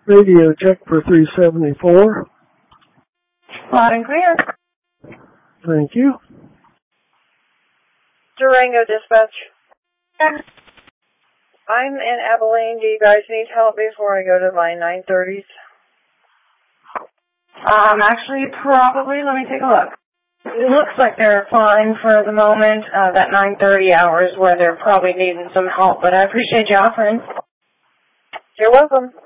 Radio check for 374. Loud and clear. Thank you. Durango Dispatch. I'm in Abilene. Do you guys need help before I go to my 9:30s? Actually, probably. Let me take a look. It looks like they're fine for the moment. That 9:30 hours where they're probably needing some help, but I appreciate you offering. You're welcome.